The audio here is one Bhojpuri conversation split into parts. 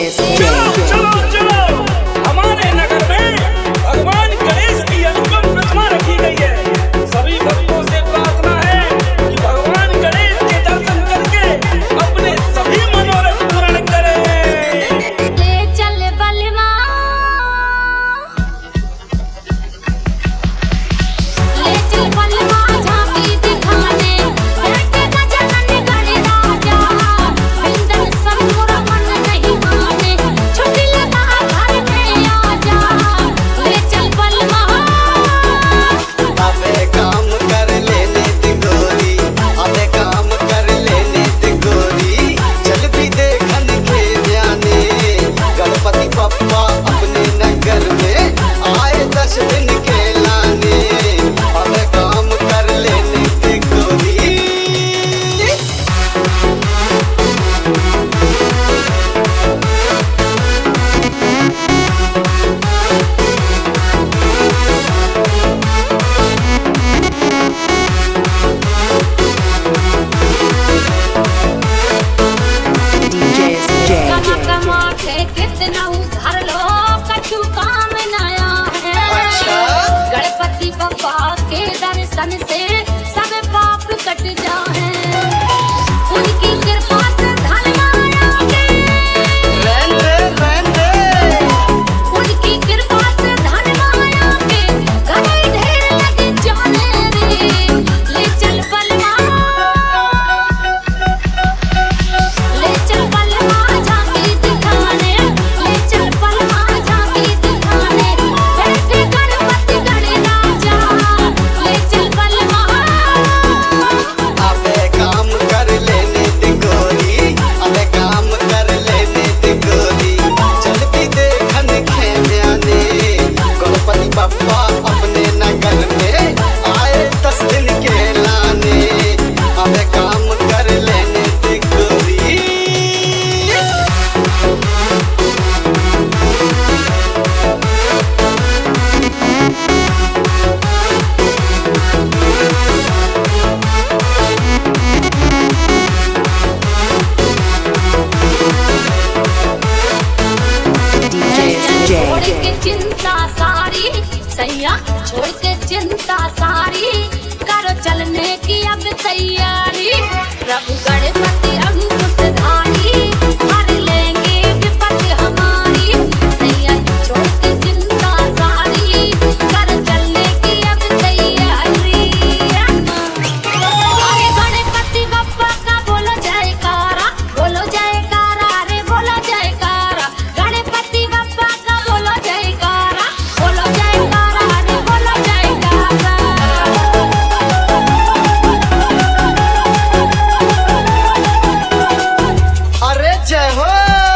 चलो चलो चलो, हमारे नगर में भगवान गणेश की अनुपम प्रतिमा रखी गई है। सभी भक्तों से प्रार्थना है कि भगवान गणेश के दर्शन करके अपने सभी मनोरथ पूर्ण करें। ले चल बलवा, ले चल बलवा झांकी दिखाने, बेटे का जनन गणे राजा, बिंदन संगुर मन नहीं माने, छुट्टी लगा घर में आजा। ले चल बलवा, अबे काम कर लेने दी गोरी, अबे काम कर लेने दी गोरी, चल भी देखन के जाने गणपति पप्पा अपने नगर में आए 10 दिन के लाने। अबे काम कर लेने दी गोरी। कमा कमा के कितना उधार लो, कछु काम नया है। गणपति बप्पा के दर्शन से सब पाप कट जाए, उनकी कृपा से धन मांगे, उनकी कृपा से धन मांगे, घरे ढेर लग जाने रे। ले चल बलवा, ले चल बलवा झांकी दिखाने, ले चल बलवा झांकी दिखाने, बेटे गणपति गणे राजा। ले चल बलवा, अबे काम कर लेने दी गोरी, अबे काम कर लेने दी गोरी, चल भी देखन के जाने गणपति बप्पा अपने नगर में आए 10 दिन के लाने। अबे काम कर लेने दी गोरी। छोड़ के चिंता सारी सैया, छोड़ के चिंता सारी, करो चलने की अब तैयारी। प्रभु गणपति अंकुशधारी, हर लेंगे विपत्ति हमारी। सैया छोड़ के चिंता सारी, करो चलने की अब तैयारी। अरे गणपति बप्पा का बोलो जयकारा, बोलो जयकारा रे बोलो जयकारा। गणपति बप्पा का बोलो जयकारा, बोलो जयकारा रे बोलो जयकारा। अरे जय हो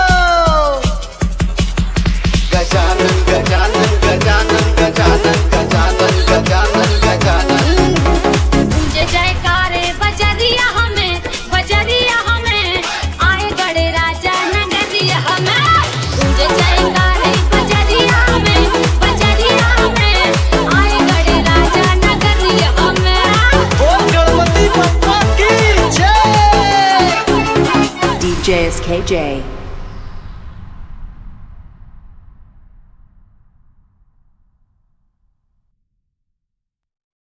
गजानन गजानन गजानन गजानन गजानन गजानन गजानन। गूंजे जयकारे बजरिया हमें, बजरिया हमें, आए बड़े राजा नगरिया हमें। गूंजे जयकारे बजरिया हमें, बजरिया हमें, आए बड़े राजा नगरिया हमें। बोल गणपति बप्पा की जय। DJ SKJ